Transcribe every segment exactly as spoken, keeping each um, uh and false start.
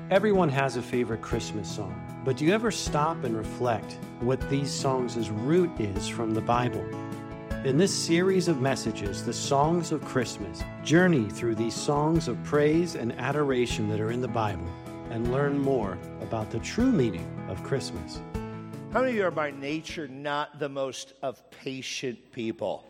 Everyone has a favorite Christmas song, but do you ever stop and reflect what these songs' root is from the Bible? In this series of messages, the Songs of Christmas, journey through these songs of praise and adoration that are in the Bible and learn more about the true meaning of Christmas. How many of you are by nature not the most of patient people?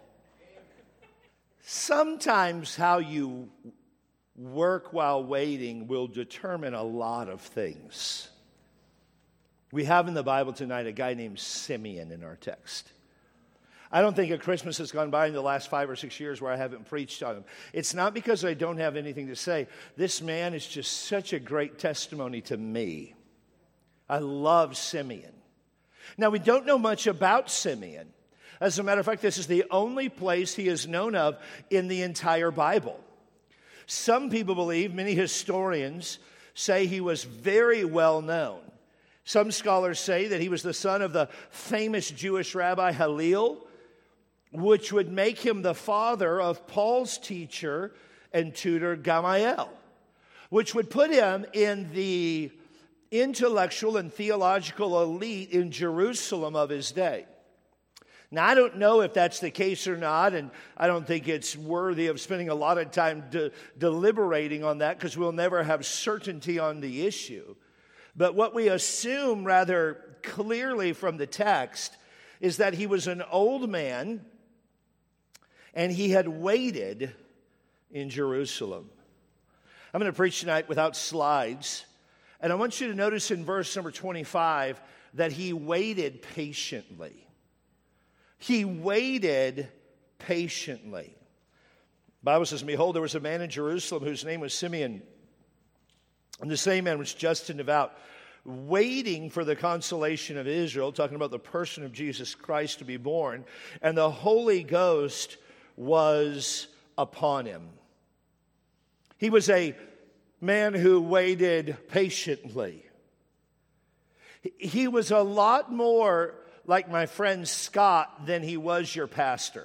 Sometimes how you work while waiting will determine a lot of things. We have in the Bible tonight a guy named Simeon in our text. I don't think a Christmas has gone by in the last five or six years where I haven't preached on him. It's not because I don't have anything to say. This man is just such a great testimony to me. I love Simeon. Now, we don't know much about Simeon. As a matter of fact, this is the only place he is known of in the entire Bible. Some people believe, many historians say he was very well known. Some scholars say that he was the son of the famous Jewish rabbi Hillel, which would make him the father of Paul's teacher and tutor Gamaliel, which would put him in the intellectual and theological elite in Jerusalem of his day. Now, I don't know if that's the case or not, and I don't think it's worthy of spending a lot of time de- deliberating on that because we'll never have certainty on the issue. But what we assume rather clearly from the text is that he was an old man and he had waited in Jerusalem. I'm going to preach tonight without slides, and I want you to notice in verse number twenty-five that he waited patiently. He waited patiently. The Bible says, behold, there was a man in Jerusalem whose name was Simeon. And the same man was just and devout, waiting for the consolation of Israel, talking about the person of Jesus Christ to be born. And the Holy Ghost was upon him. He was a man who waited patiently. He was a lot more like my friend Scott than he was your pastor.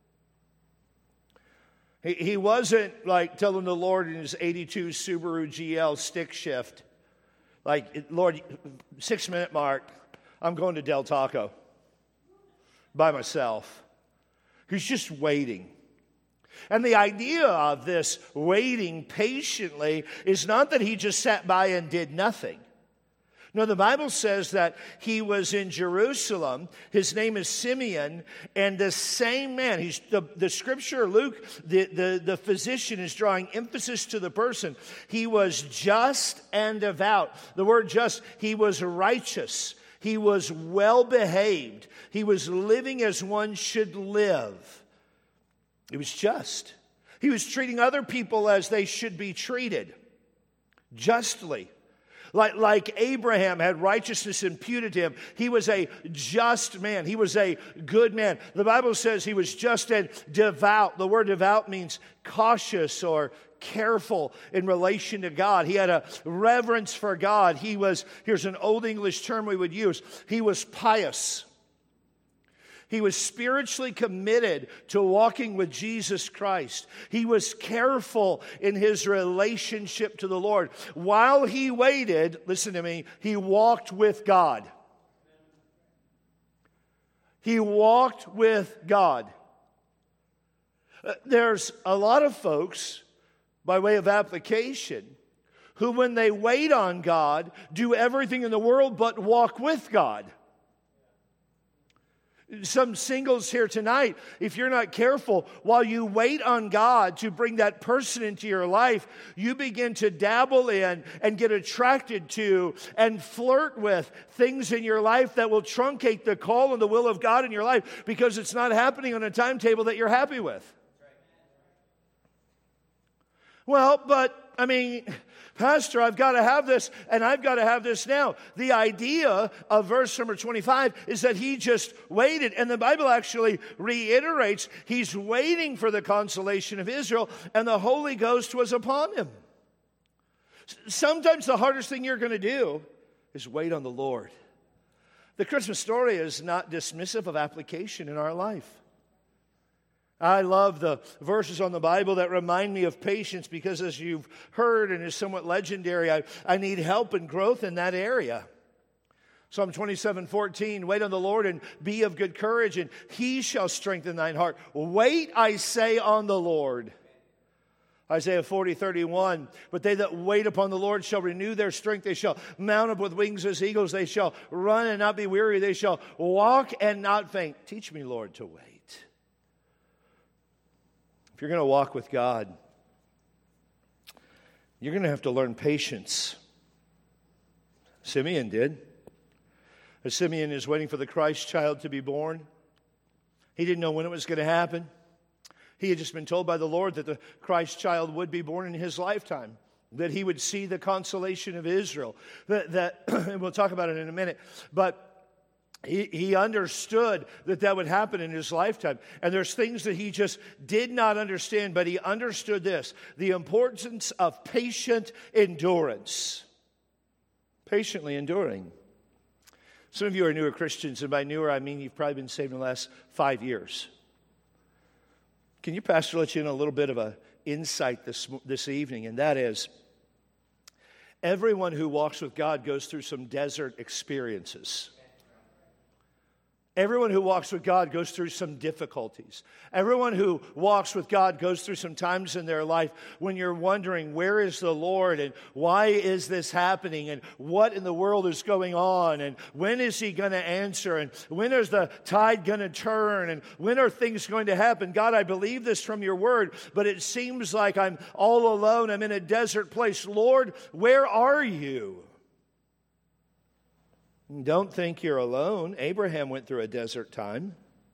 He, he wasn't like telling the Lord in his eighty-two Subaru G L stick shift, like, Lord, six minute mark, I'm going to Del Taco by myself. He's just waiting. And the idea of this waiting patiently is not that he just sat by and did nothing. No, the Bible says that he was in Jerusalem. His name is Simeon, and the same man, he's the, the scripture, Luke, the, the, the physician is drawing emphasis to the person. He was just and devout. The word just, he was righteous. He was well behaved. He was living as one should live. He was just. He was treating other people as they should be treated, justly. Like, like Abraham had righteousness imputed to him, he was a just man. He was a good man. The Bible says he was just and devout. The word devout means cautious or careful in relation to God. He had a reverence for God. He was, here's an old English term we would use, he was pious. He was spiritually committed to walking with Jesus Christ. He was careful in his relationship to the Lord. While he waited, listen to me, he walked with God. He walked with God. There's a lot of folks, by way of application, who when they wait on God, do everything in the world but walk with God. Some singles here tonight, if you're not careful, while you wait on God to bring that person into your life, you begin to dabble in and get attracted to and flirt with things in your life that will truncate the call and the will of God in your life because it's not happening on a timetable that you're happy with. Well, but, I mean, Pastor, I've got to have this, and I've got to have this now. The idea of verse number twenty-five is that he just waited, and the Bible actually reiterates he's waiting for the consolation of Israel, and the Holy Ghost was upon him. Sometimes the hardest thing you're going to do is wait on the Lord. The Christmas story is not dismissive of application in our life. I love the verses on the Bible that remind me of patience because, as you've heard and is somewhat legendary, I, I need help and growth in that area. Psalm twenty-seven fourteen, wait on the Lord and be of good courage, and He shall strengthen thine heart. Wait, I say, on the Lord. Isaiah forty thirty-one, but they that wait upon the Lord shall renew their strength. They shall mount up with wings as eagles. They shall run and not be weary. They shall walk and not faint. Teach me, Lord, to wait. If you're going to walk with God, you're going to have to learn patience. Simeon did. As Simeon is waiting for the Christ child to be born, he didn't know when it was going to happen. He had just been told by the Lord that the Christ child would be born in his lifetime, that he would see the consolation of Israel. That, that and we'll talk about it in a minute. But he, he understood that that would happen in his lifetime. And there's things that he just did not understand, but he understood this, the importance of patient endurance. Patiently enduring. Some of you are newer Christians, and by newer I mean you've probably been saved in the last five years. Can you, Pastor, let you in a little bit of an insight this, this evening, and that is, everyone who walks with God goes through some desert experiences. Everyone who walks with God goes through some difficulties. Everyone who walks with God goes through some times in their life when you're wondering, where is the Lord? And why is this happening? And what in the world is going on? And when is He going to answer? And when is the tide going to turn? And when are things going to happen? God, I believe this from your word, but it seems like I'm all alone. I'm in a desert place. Lord, where are you? Don't think you're alone. Abraham went through a desert time.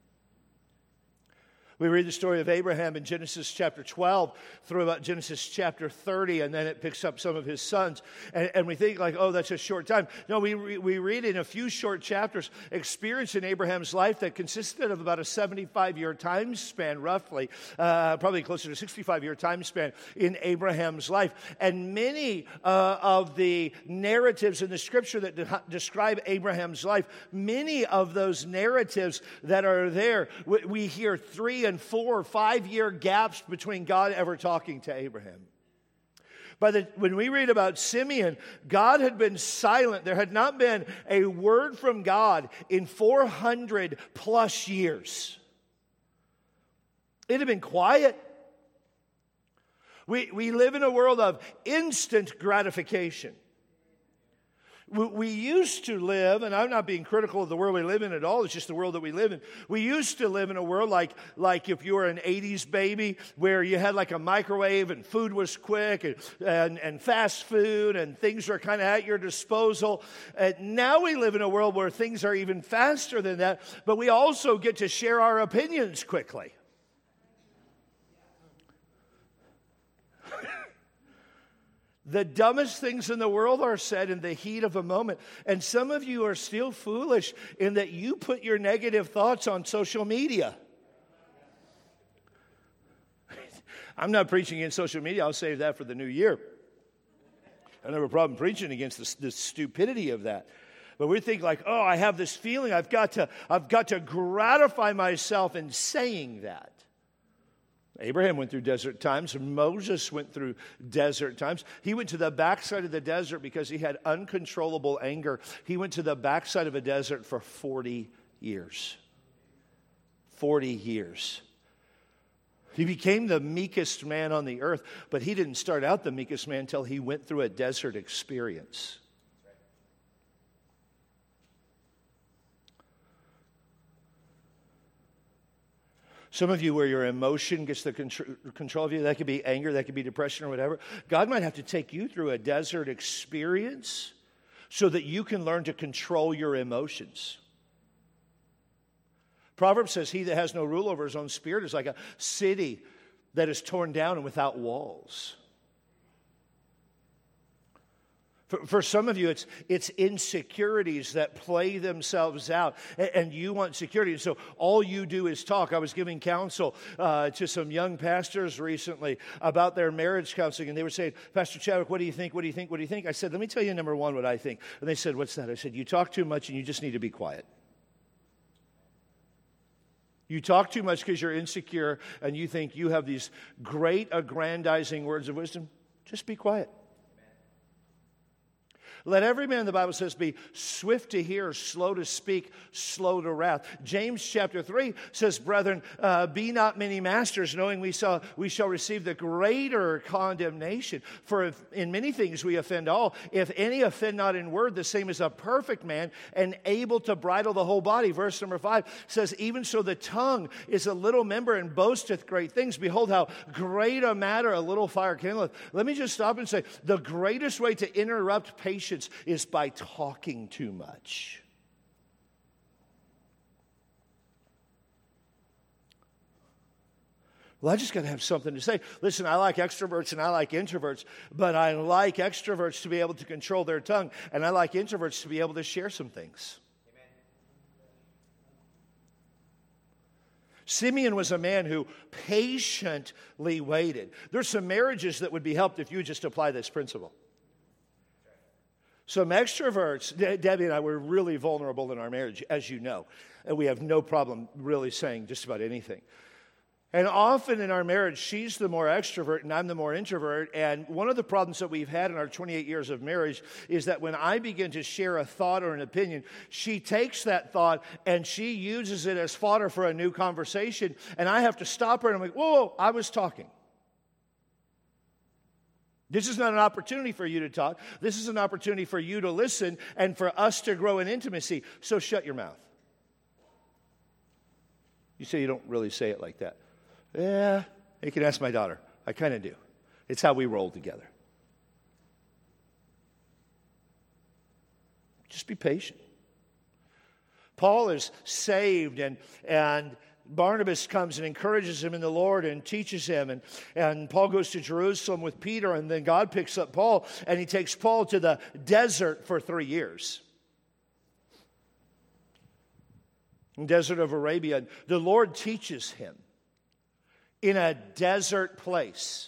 We read the story of Abraham in Genesis chapter twelve through about Genesis chapter thirty, and then it picks up some of his sons. And, and we think like, oh, that's a short time. No, we, re, we read in a few short chapters experience in Abraham's life that consisted of about a seventy-five-year time span, roughly, uh, probably closer to sixty-five-year time span in Abraham's life. And many uh, of the narratives in the Scripture that de- describe Abraham's life, many of those narratives that are there, we, we hear three and four or five year gaps between God ever talking to Abraham. By the, when we read about Simeon, God had been silent. There had not been a word from God in four hundred plus years. It had been quiet. We, we live in a world of instant gratification. We used to live, and I'm not being critical of the world we live in at all, it's just the world that we live in. We used to live in a world like, like if you were an eighties baby, where you had like a microwave and food was quick and, and, and fast food and things are kind of at your disposal. And now we live in a world where things are even faster than that, but we also get to share our opinions quickly. The dumbest things in the world are said in the heat of a moment. And some of you are still foolish in that you put your negative thoughts on social media. I'm not preaching against social media. I'll save that for the new year. I don't have a problem preaching against the, the stupidity of that. But we think like, oh, I have this feeling. I've got to, I've got to gratify myself in saying that. Abraham went through desert times. Moses went through desert times. He went to the backside of the desert because he had uncontrollable anger. He went to the backside of a desert for forty years. forty years. He became the meekest man on the earth, but he didn't start out the meekest man until he went through a desert experience. Some of you where your emotion gets the control of you, that could be anger, that could be depression or whatever. God might have to take you through a desert experience so that you can learn to control your emotions. Proverbs says, he that has no rule over his own spirit is like a city that is torn down and without walls. For, for some of you, it's it's insecurities that play themselves out, and, and you want security. And so all you do is talk. I was giving counsel uh, to some young pastors recently about their marriage counseling, and they were saying, Pastor Chadwick, what do you think? What do you think? What do you think? I said, let me tell you, number one, what I think. And they said, what's that? I said, you talk too much and you just need to be quiet. You talk too much because you're insecure and you think you have these great aggrandizing words of wisdom. Just be quiet. Let every man, the Bible says, be swift to hear, slow to speak, slow to wrath. James chapter three says, brethren, uh, be not many masters, knowing we shall, we shall receive the greater condemnation. For if in many things we offend all, if any offend not in word, the same is a perfect man and able to bridle the whole body. Verse number five says, even so the tongue is a little member and boasteth great things. Behold how great a matter a little fire kindleth. Let me just stop and say, the greatest way to interrupt patience is by talking too much. Well, I just got to have something to say. Listen, I like extroverts and I like introverts, but I like extroverts to be able to control their tongue, and I like introverts to be able to share some things. Amen. Simeon was a man who patiently waited. There's some marriages that would be helped if you just apply this principle. Some extroverts, De- Debbie and I were really vulnerable in our marriage, as you know, and we have no problem really saying just about anything. And often in our marriage, she's the more extrovert and I'm the more introvert. And one of the problems that we've had in our twenty-eight years of marriage is that when I begin to share a thought or an opinion, she takes that thought and she uses it as fodder for a new conversation. And I have to stop her and I'm like, whoa, I was talking. This is not an opportunity for you to talk. This is an opportunity for you to listen and for us to grow in intimacy. So shut your mouth. You say you don't really say it like that. Yeah, you can ask my daughter. I kind of do. It's how we roll together. Just be patient. Paul is saved, and and Barnabas comes and encourages him in the Lord and teaches him. And, and Paul goes to Jerusalem with Peter, and then God picks up Paul, and he takes Paul to the desert for three years. In the desert of Arabia, the Lord teaches him in a desert place.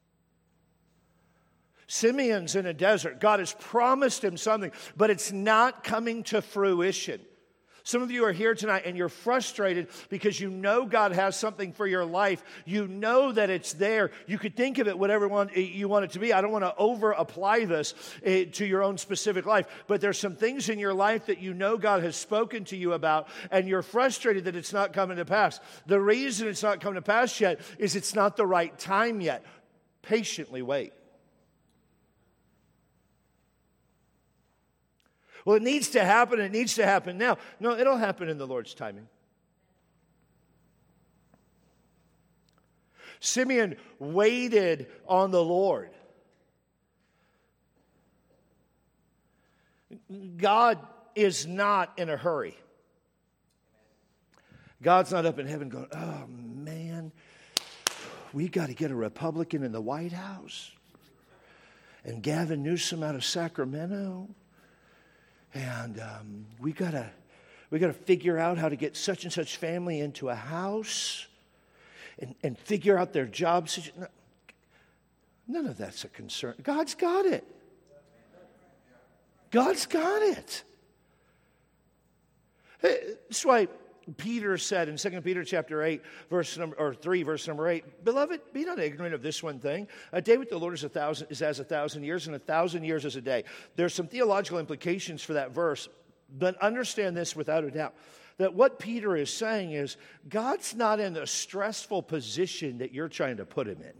Simeon's in a desert. God has promised him something, but it's not coming to fruition. Some of you are here tonight and you're frustrated because you know God has something for your life. You know that it's there. You could think of it whatever you want it to be. I don't want to over-apply this to your own specific life, but there's some things in your life that you know God has spoken to you about, and you're frustrated that it's not coming to pass. The reason it's not coming to pass yet is it's not the right time yet. Patiently wait. Well, it needs to happen, it needs to happen now. No, it'll happen in the Lord's timing. Simeon waited on the Lord. God is not in a hurry. God's not up in heaven going, oh man, we got to get a Republican in the White House. And Gavin Newsom out of Sacramento. And um, we gotta, we gotta figure out how to get such and such family into a house, and, and figure out their job situation. None of that's a concern. God's got it. God's got it. That's why Peter said in Second Peter chapter eight, verse number or three, verse number eight, beloved, be not ignorant of this one thing. A day with the Lord is a thousand is as a thousand years, and a thousand years as a day. There's some theological implications for that verse, but understand this without a doubt. That what Peter is saying is God's not in the stressful position that you're trying to put him in.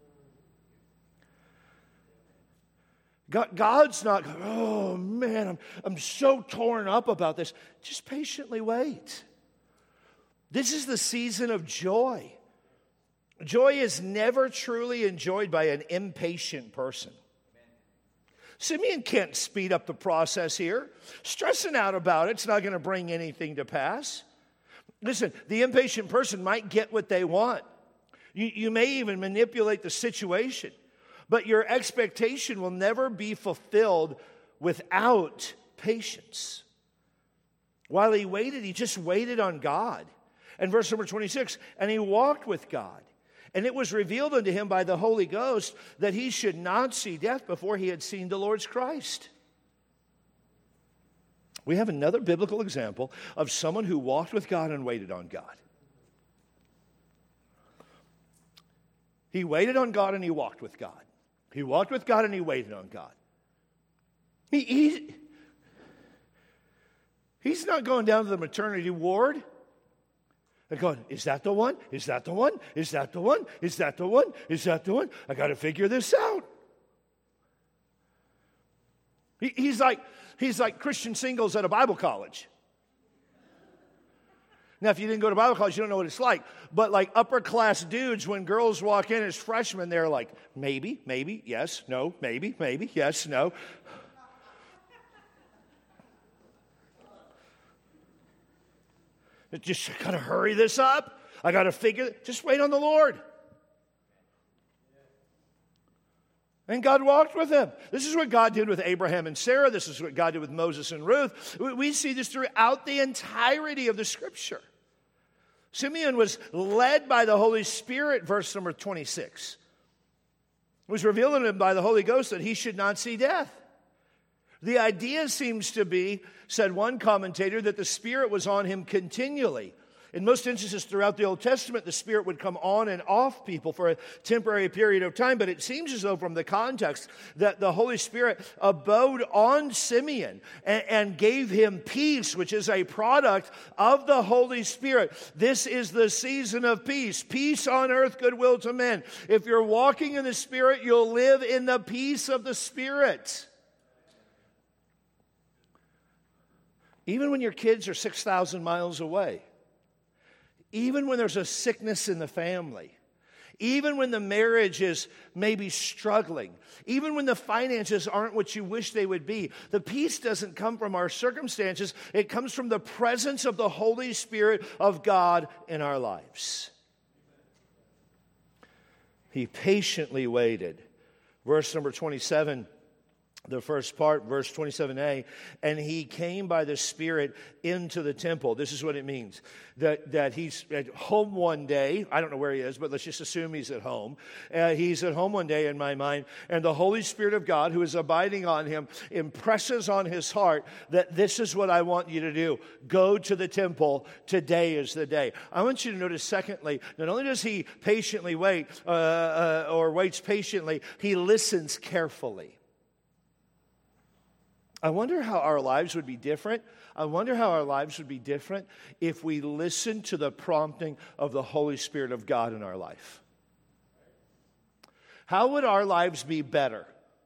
God, God's not, oh man, I'm, I'm so torn up about this. Just patiently wait. This is the season of joy. Joy is never truly enjoyed by an impatient person. Simeon can't speed up the process here. Stressing out about it's not going to bring anything to pass. Listen, the impatient person might get what they want. You, you may even manipulate the situation, but your expectation will never be fulfilled without patience. While he waited, he just waited on God. And verse number twenty-six, and he walked with God. And it was revealed unto him by the Holy Ghost that he should not see death before he had seen the Lord's Christ. We have another biblical example of someone who walked with God and waited on God. He waited on God and he walked with God. He walked with God and he waited on God. He, he, he's not going down to the maternity ward and going, is that the one? Is that the one? Is that the one? Is that the one? Is that the one? I got to figure this out. He, he's like he's like Christian singles at a Bible college. Now, if you didn't go to Bible college, you don't know what it's like. But like upper class dudes, when girls walk in as freshmen, they're like, maybe, maybe, yes, no, maybe, maybe, yes, no. Just I gotta hurry this up. I gotta figure it. Just wait on the Lord. And God walked with him. This is what God did with Abraham and Sarah. This is what God did with Moses and Ruth. We see this throughout the entirety of the Scripture. Simeon was led by the Holy Spirit, verse number twenty-six. It was revealed to him by the Holy Ghost that he should not see death. The idea seems to be, said one commentator, that the Spirit was on him continually. In most instances throughout the Old Testament, the Spirit would come on and off people for a temporary period of time, but it seems as though from the context that the Holy Spirit abode on Simeon and, and gave him peace, which is a product of the Holy Spirit. This is the season of peace. Peace on earth, goodwill to men. If you're walking in the Spirit, you'll live in the peace of the Spirit. Even when your kids are six thousand miles away. Even when there's a sickness in the family, even when the marriage is maybe struggling, even when the finances aren't what you wish they would be, the peace doesn't come from our circumstances. It comes from the presence of the Holy Spirit of God in our lives. He patiently waited. Verse number twenty-seven. The first part, verse twenty-seven a, and he came by the Spirit into the temple. This is what it means, that, that he's at home one day. I don't know where he is, but let's just assume he's at home. Uh, he's at home one day in my mind, and the Holy Spirit of God, who is abiding on him, impresses on his heart that this is what I want you to do. Go to the temple. Today is the day. I want you to notice, secondly, not only does he patiently wait, uh, uh, or waits patiently, he listens carefully. I wonder how our lives would be different. I wonder how our lives would be different if we listened to the prompting of the Holy Spirit of God in our life. How would our lives be better?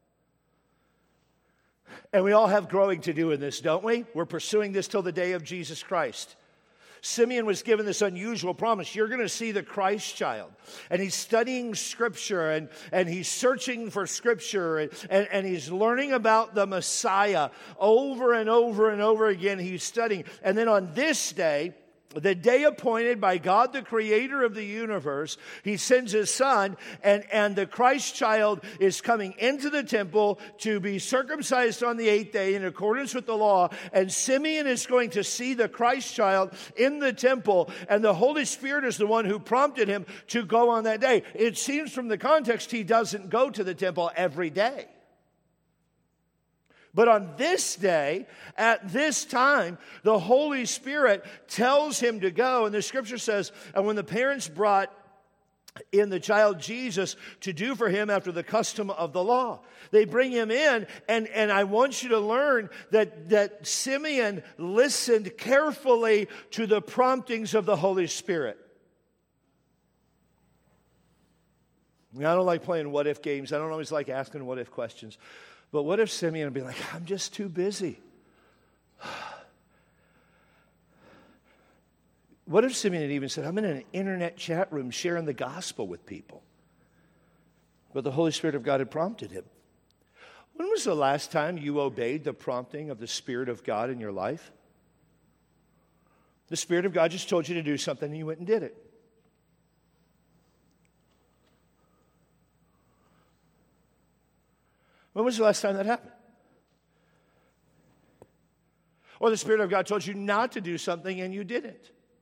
And we all have growing to do in this, don't we? We're pursuing this till the day of Jesus Christ. Simeon was given this unusual promise. You're going to see the Christ child. And he's studying Scripture, and, and he's searching for Scripture, and, and, and he's learning about the Messiah over and over and over again. He's studying. And then on this day, the day appointed by God, the creator of the universe, he sends his son, and, and the Christ child is coming into the temple to be circumcised on the eighth day in accordance with the law. And Simeon is going to see the Christ child in the temple, and the Holy Spirit is the one who prompted him to go on that day. It seems from the context he doesn't go to the temple every day. But on this day, at this time, the Holy Spirit tells him to go. And the Scripture says, and when the parents brought in the child Jesus to do for him after the custom of the law, they bring him in, and, and I want you to learn that, that Simeon listened carefully to the promptings of the Holy Spirit. I don't like playing what-if games. I don't always like asking what-if questions. But what if Simeon would be like, I'm just too busy? What if Simeon had even said, I'm in an internet chat room sharing the gospel with people? But the Holy Spirit of God had prompted him. When was the last time you obeyed the prompting of the Spirit of God in your life? The Spirit of God just told you to do something and you went and did it. When was the last time that happened? Or the Spirit of God told you not to do something and you didn't.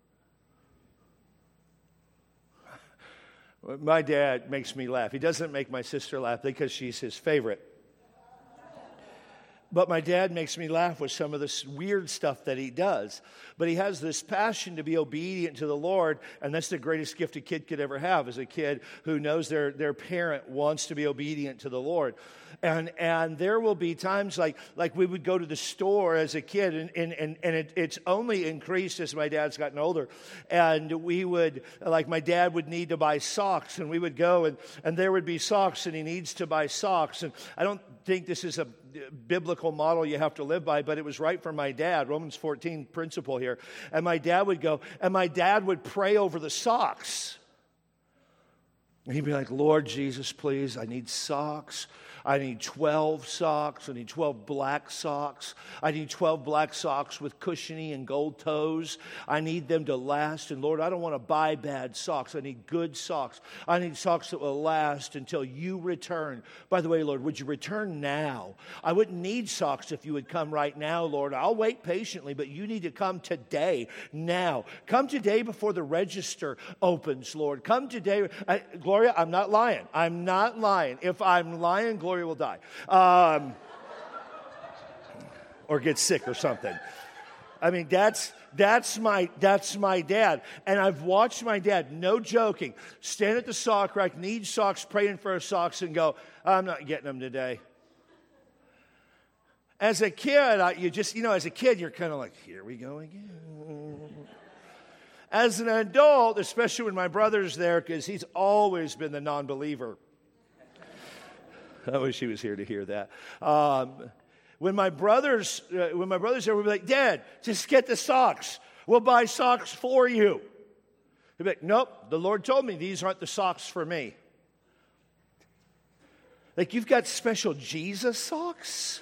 My dad makes me laugh. He doesn't make my sister laugh because she's his favorite. But my dad makes me laugh with some of this weird stuff that he does. But he has this passion to be obedient to the Lord, and that's the greatest gift a kid could ever have, is a kid who knows their, their parent wants to be obedient to the Lord. And and there will be times like like we would go to the store as a kid, and, and, and, and it, it's only increased as my dad's gotten older. And we would, like my dad would need to buy socks, and we would go, and, and there would be socks, and he needs to buy socks. And I don't think this is a biblical model you have to live by, but it was right for my dad, Romans fourteen principle here. And my dad would go, and my dad would pray over the socks. And he'd be like, Lord Jesus, please, I need socks. I need twelve socks. I need twelve black socks. I need twelve black socks with cushiony and gold toes. I need them to last. And Lord, I don't want to buy bad socks. I need good socks. I need socks that will last until you return. By the way, Lord, would you return now? I wouldn't need socks if you would come right now, Lord. I'll wait patiently, but you need to come today, now. Come today before the register opens, Lord. Come today. I, Gloria, I'm not lying. I'm not lying. If I'm lying, Gloria will die. Um, or get sick or something. I mean, that's that's my that's my dad. And I've watched my dad, no joking, stand at the sock rack, need socks, praying for his socks, and go, I'm not getting them today. As a kid, I, you just, you know, as a kid, you're kind of like, here we go again. As an adult, especially when my brother's there, because he's always been the non-believer. I wish he was here to hear that. Um, when my brothers, uh, when my brothers there, we'd be like, Dad, just get the socks. We'll buy socks for you. He'd be like, nope, the Lord told me these aren't the socks for me. Like, you've got special Jesus socks?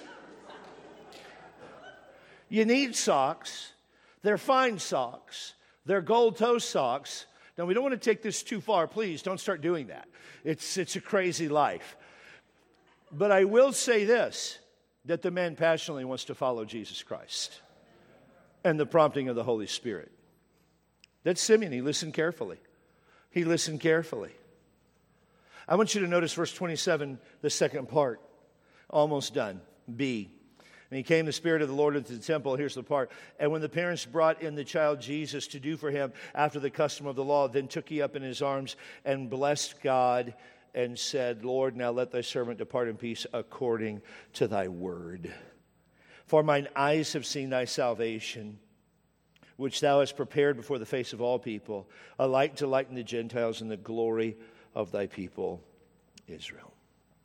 You need socks. They're fine socks. They're gold toe socks. Now, we don't want to take this too far. Please, don't start doing that. It's, it's a crazy life. But I will say this, that the man passionately wants to follow Jesus Christ and the prompting of the Holy Spirit. That's Simeon. He listened carefully. He listened carefully. I want you to notice verse twenty-seven, the second part. Almost done. B. And he came the Spirit of the Lord into the temple. Here's the part. And when the parents brought in the child Jesus to do for him after the custom of the law, then took he up in his arms and blessed God and said, Lord, now let thy servant depart in peace according to thy word. For mine eyes have seen thy salvation, which thou hast prepared before the face of all people, a light to lighten the Gentiles and the glory of thy people, Israel.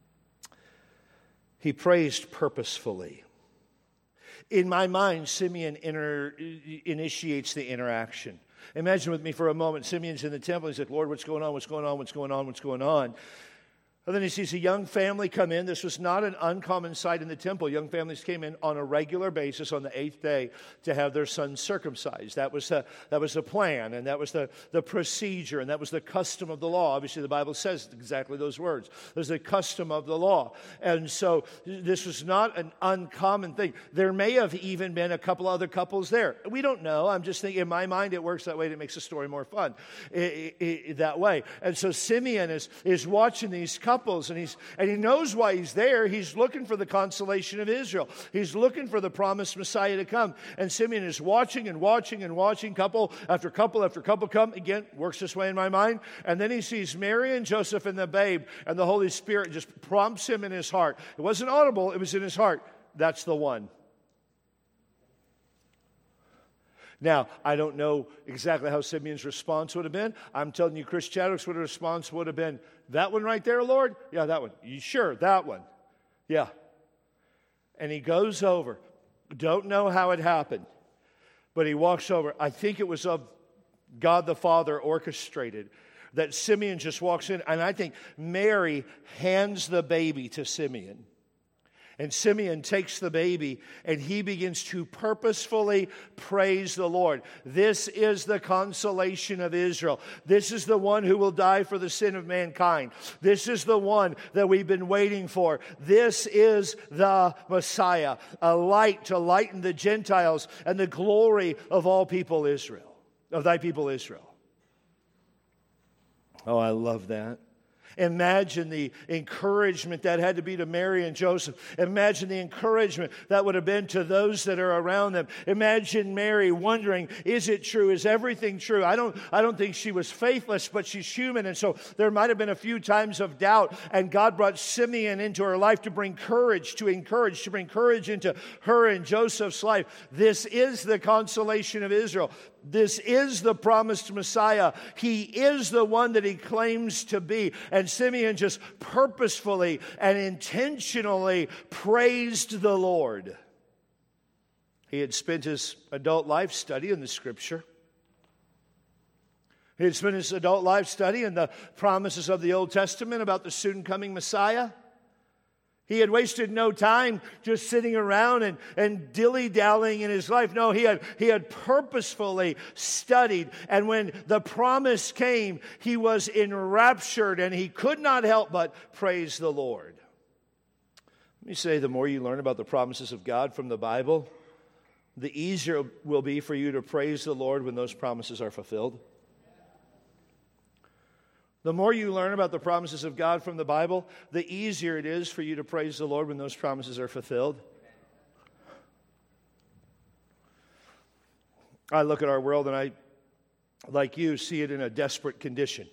He praised purposefully. In my mind, Simeon inter- initiates the interaction. Imagine with me for a moment, Simeon's in the temple. He's like, Lord, what's going on? What's going on? What's going on? What's going on? And then he sees a young family come in. This was not an uncommon sight in the temple. Young families came in on a regular basis on the eighth day to have their sons circumcised. That was the, that was the plan, and that was the, the procedure, and that was the custom of the law. Obviously, the Bible says exactly those words. There's the custom of the law. And so this was not an uncommon thing. There may have even been a couple other couples there. We don't know. I'm just thinking, in my mind, it works that way. It makes the story more fun it, it, it, that way. And so Simeon is, is watching these couples. And he's and he knows why he's there. He's looking for the consolation of Israel. He's looking for the promised Messiah to come. And Simeon is watching and watching and watching, couple after couple after couple come. Again, works this way in my mind. And then he sees Mary and Joseph and the babe, and the Holy Spirit just prompts him in his heart. It wasn't audible, it was in his heart. That's the one. Now, I don't know exactly how Simeon's response would have been. I'm telling you, Chris Chadwick's would have response would have been, that one right there, Lord? Yeah, that one. You sure? That one. Yeah. And he goes over. Don't know how it happened, but he walks over. I think it was of God the Father orchestrated that Simeon just walks in, and I think Mary hands the baby to Simeon. And Simeon takes the baby and he begins to purposefully praise the Lord. This is the consolation of Israel. This is the one who will die for the sin of mankind. This is the one that we've been waiting for. This is the Messiah, a light to lighten the Gentiles and the glory of all people Israel, of thy people Israel. Oh, I love that. Imagine the encouragement that had to be to Mary and Joseph. Imagine the encouragement that would have been to those that are around them. Imagine Mary wondering, is it true? Is everything true? I don't, I don't think she was faithless, but she's human. And so there might have been a few times of doubt. And God brought Simeon into her life to bring courage, to encourage, to bring courage into her and Joseph's life. This is the consolation of Israel. This is the promised Messiah. He is the one that he claims to be. And Simeon just purposefully and intentionally praised the Lord. He had spent his adult life studying the Scripture. He had spent his adult life studying the promises of the Old Testament about the soon coming Messiah. He had wasted no time just sitting around and, and dilly-dallying in his life. No, he had, he had purposefully studied. And when the promise came, he was enraptured and he could not help but praise the Lord. Let me say, the more you learn about the promises of God from the Bible, the easier it will be for you to praise the Lord when those promises are fulfilled. The more you learn about the promises of God from the Bible, the easier it is for you to praise the Lord when those promises are fulfilled. I look at our world and I, like you, see it in a desperate condition.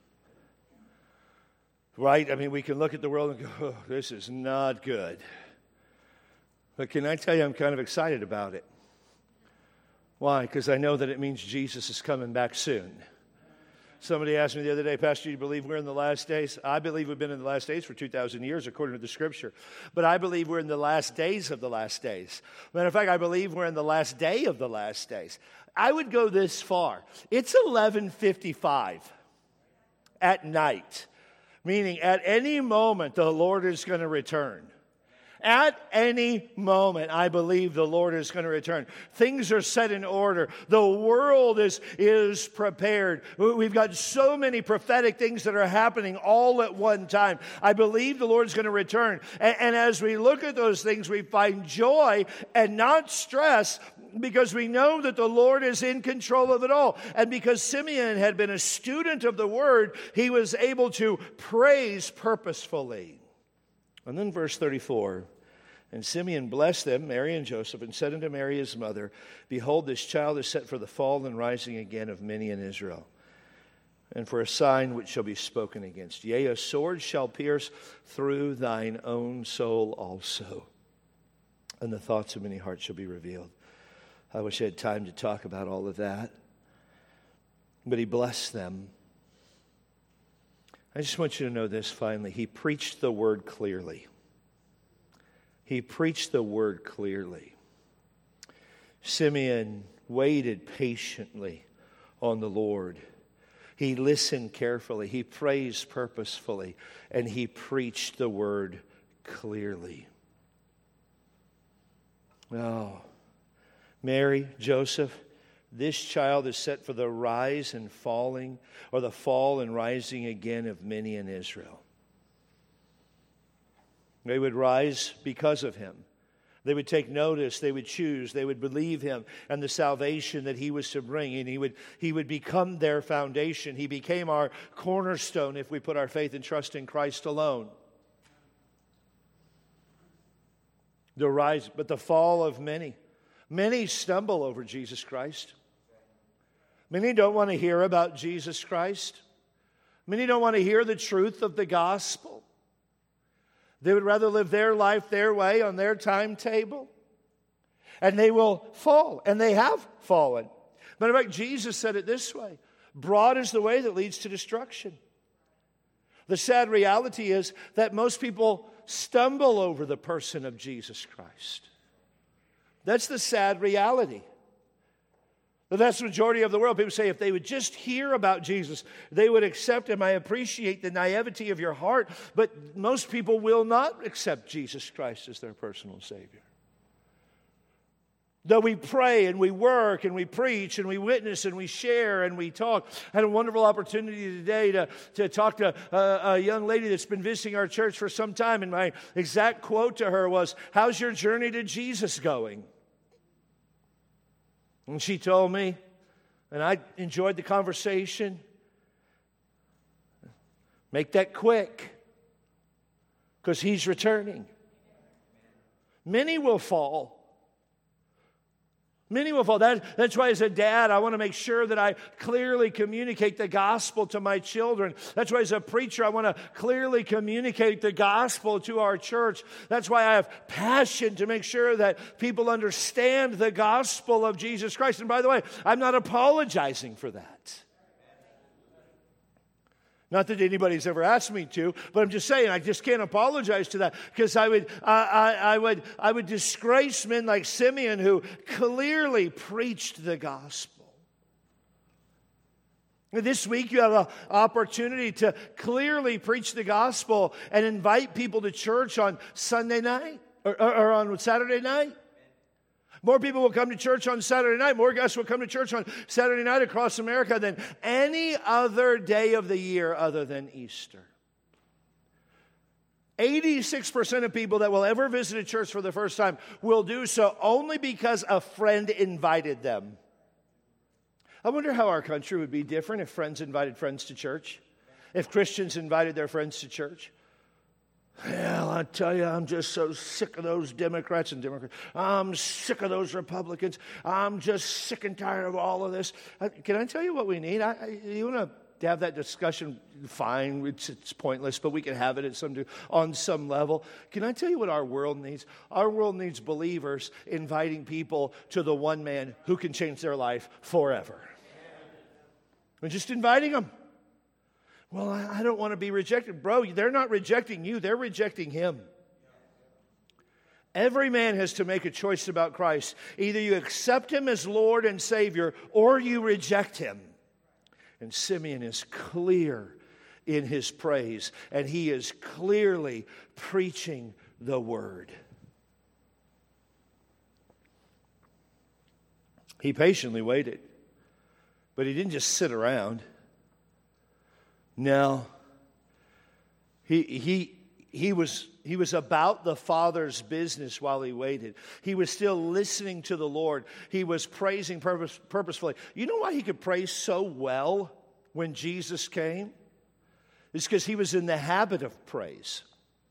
Right? I mean, we can look at the world and go, oh, this is not good. But can I tell you, I'm kind of excited about it. Why? Because I know that it means Jesus is coming back soon. Somebody asked me the other day, Pastor, do you believe we're in the last days? I believe we've been in the last days for two thousand years, according to the Scripture. But I believe we're in the last days of the last days. Matter of fact, I believe we're in the last day of the last days. I would go this far. It's eleven fifty-five at night, meaning at any moment the Lord is going to return. At any moment, I believe the Lord is going to return. Things are set in order. The world is, is prepared. We've got so many prophetic things that are happening all at one time. I believe the Lord is going to return. And, and as we look at those things, we find joy and not stress, because we know that the Lord is in control of it all. And because Simeon had been a student of the Word, he was able to praise purposefully. And then verse thirty-four, and Simeon blessed them, Mary and Joseph, and said unto Mary his mother, Behold, this child is set for the fall and rising again of many in Israel, and for a sign which shall be spoken against. Yea, a sword shall pierce through thine own soul also, and the thoughts of many hearts shall be revealed. I wish I had time to talk about all of that. But he blessed them. I just want you to know this finally. He preached the word clearly. He preached the word clearly. Simeon waited patiently on the Lord. He listened carefully. He praised purposefully. And he preached the word clearly. Oh, Mary, Joseph, this child is set for the rise and falling, or the fall and rising again of many in Israel. They would rise because of him. They would take notice, they would choose, they would believe him and the salvation that he was to bring, and he would, he would become their foundation. He became our cornerstone if we put our faith and trust in Christ alone. The rise, but the fall of many. Many stumble over Jesus Christ. Many don't want to hear about Jesus Christ. Many don't want to hear the truth of the gospel. They would rather live their life their way on their timetable. And they will fall. And they have fallen. Matter of fact, Jesus said it this way. Broad is the way that leads to destruction. The sad reality is that most people stumble over the person of Jesus Christ. That's the sad reality. But that's the majority of the world. People say if they would just hear about Jesus, they would accept him. I appreciate the naivety of your heart, but most people will not accept Jesus Christ as their personal Savior. Though we pray and we work and we preach and we witness and we share and we talk. I had a wonderful opportunity today to, to talk to a, a young lady that's been visiting our church for some time. And my exact quote to her was, "How's your journey to Jesus going?" And she told me, and I enjoyed the conversation. Make that quick, because He's returning. Many will fall. Many will fall. That, that's why as a dad, I want to make sure that I clearly communicate the gospel to my children. That's why as a preacher, I want to clearly communicate the gospel to our church. That's why I have passion to make sure that people understand the gospel of Jesus Christ. And by the way, I'm not apologizing for that. Not that anybody's ever asked me to, but I'm just saying I just can't apologize to that, because I would I, I, I would I would disgrace men like Simeon, who clearly preached the gospel. This week you have an opportunity to clearly preach the gospel and invite people to church on Sunday night or, or, or on Saturday night. More people will come to church on Saturday night. More guests will come to church on Saturday night across America than any other day of the year other than Easter. eighty-six percent of people that will ever visit a church for the first time will do so only because a friend invited them. I wonder how our country would be different if friends invited friends to church, if Christians invited their friends to church. Well, I tell you, I'm just so sick of those Democrats and Democrats. I'm sick of those Republicans. I'm just sick and tired of all of this. Can I tell you what we need? I, I, you want to have that discussion? Fine, it's, it's pointless, but we can have it at some, on some level. Can I tell you what our world needs? Our world needs believers inviting people to the one man who can change their life forever. We're just inviting them. Well, I don't want to be rejected. Bro, they're not rejecting you. They're rejecting Him. Every man has to make a choice about Christ. Either you accept Him as Lord and Savior, or you reject Him. And Simeon is clear in his praise, and he is clearly preaching the Word. He patiently waited, but he didn't just sit around. No, he, he, he, was, he was about the Father's business while he waited. He was still listening to the Lord. He was praising purpose, purposefully. You know why he could praise so well when Jesus came? It's because he was in the habit of praise.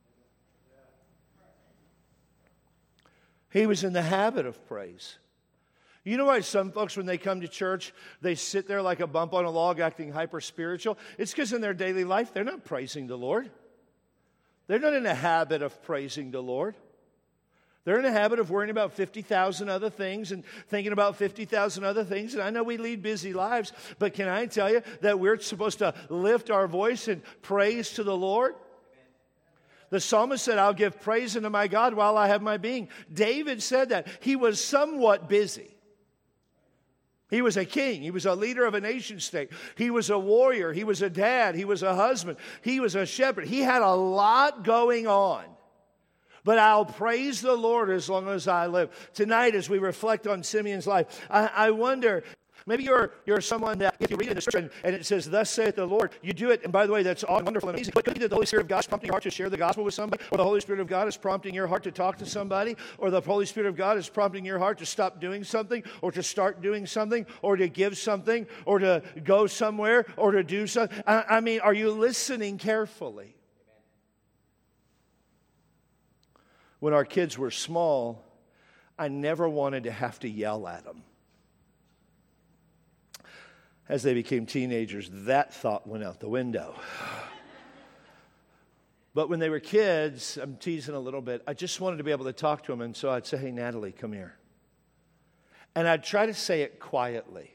He was in the habit of praise. You know why some folks, when they come to church, they sit there like a bump on a log acting hyper-spiritual? It's because in their daily life, they're not praising the Lord. They're not in a habit of praising the Lord. They're in a habit of worrying about fifty thousand other things and thinking about fifty thousand other things. And I know we lead busy lives, but can I tell you that we're supposed to lift our voice in praise to the Lord? The psalmist said, I'll give praise unto my God while I have my being. David said that. He was somewhat busy. He was a king. He was a leader of a nation state. He was a warrior. He was a dad. He was a husband. He was a shepherd. He had a lot going on. But I'll praise the Lord as long as I live. Tonight, as we reflect on Simeon's life, I, I wonder, maybe you're, you're someone that, if you read in the scripture and, and it says, thus saith the Lord, you do it. And by the way, that's all wonderful and amazing. But maybe the Holy Spirit of God is prompting your heart to share the gospel with somebody, or the Holy Spirit of God is prompting your heart to talk to somebody, or the Holy Spirit of God is prompting your heart to stop doing something, or to start doing something, or to give something, or to go somewhere, or to do something. I, I mean, are you listening carefully? When our kids were small, I never wanted to have to yell at them. As they became teenagers, that thought went out the window. But when they were kids, I'm teasing a little bit, I just wanted to be able to talk to them, and so I'd say, hey, Natalie, come here. And I'd try to say it quietly.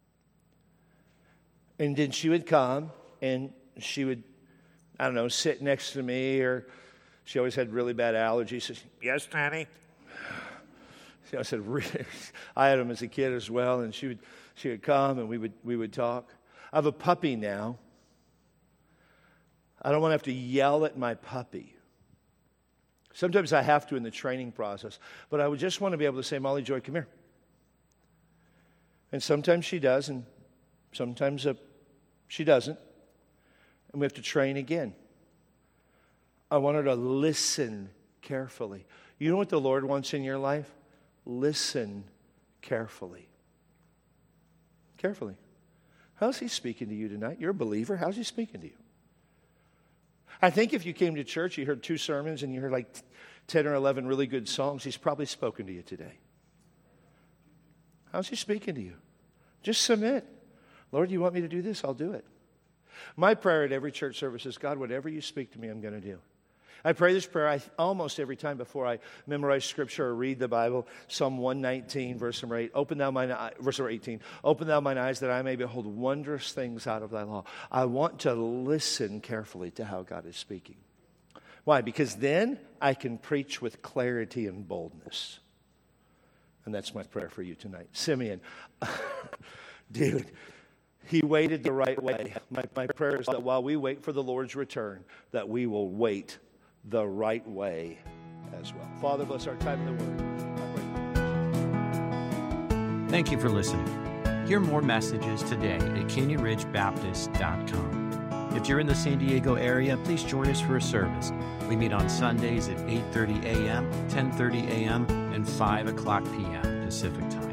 And then she would come, and she would, I don't know, sit next to me, or she always had really bad allergies. So she, yes, Nanny. I said, I had them as a kid as well, and she would she would come and we would we would talk. I have a puppy now. I don't want to have to yell at my puppy. Sometimes I have to in the training process, but I would just want to be able to say, Molly Joy, come here. And sometimes she does, and sometimes uh, she doesn't, and we have to train again. I want her to listen carefully. You know what the Lord wants in your life? Listen carefully. Carefully. How's He speaking to you tonight? You're a believer. How's He speaking to you? I think if you came to church, you heard two sermons, and you heard like ten or eleven really good songs, he's probably spoken to you today. How's he speaking to you? Just submit. Lord, you want me to do this? I'll do it. My prayer at every church service is, God, whatever you speak to me, I'm going to do. I pray this prayer I, almost every time before I memorize Scripture or read the Bible. Psalm one nineteen, verse number eight. Open thou mine, verse number eighteen. Open thou mine eyes that I may behold wondrous things out of thy law. I want to listen carefully to how God is speaking. Why? Because then I can preach with clarity and boldness. And that's my prayer for you tonight. Simeon, dude, he waited the right way. My, my prayer is that while we wait for the Lord's return, that we will wait the right way as well. Father, bless our time in the Word. Thank you for listening. Hear more messages today at canyon ridge baptist dot com. If you're in the San Diego area, please join us for a service. We meet on Sundays at eight thirty a.m., ten thirty a.m., and five o'clock p.m. Pacific Time.